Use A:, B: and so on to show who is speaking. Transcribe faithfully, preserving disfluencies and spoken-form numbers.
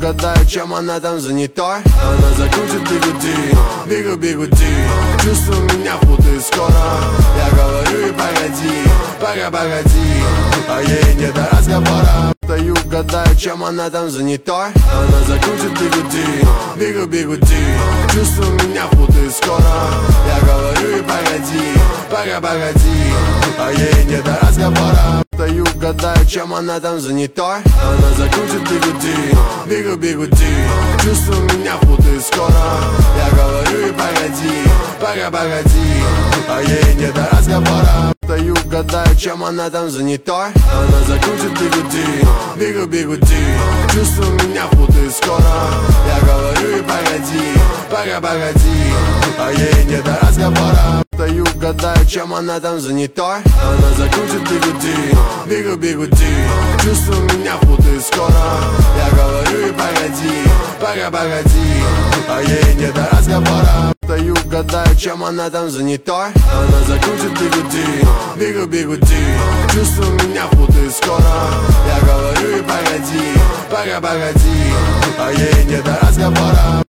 A: гадаю, чем она там занята. Она закрутит бигуди, бигу бигуди. Чувства меня путают скоро. Я говорю и погоди, пора погоди, а ей не до разговора. Стою, гадаю, чем она там занята. Она закрутит бигуди, бигу бигуди. Чувства меня путают скоро. Я говорю и погоди, пора погоди, а ей не до разговора. Стою, гадаю, чем она там занята. Она закрутит бигуди, бигу бигуди. Чувства меня путают скоро. Я говорю и погоди, пора погоди, а ей не до разговора. Стою, гадаю, чем она там занята. Она закрутит бигуди, бигу бигуди. Чувства меня путают скоро. Я говорю и погоди, пора погоди, а ей не до разговора. Стою, гадаю, чем она там занята. Она закрутит бигуди, бигу бигуди. Чувства меня путают скоро. Я говорю и погоди, пора погоди, а ей не до разговора. Стою, гадаю, чем она там занята. Она закрутит бигуди, бигу бигуди. Чувства меня путают скоро. Я говорю и погоди, пора погоди, а ей не до разговора.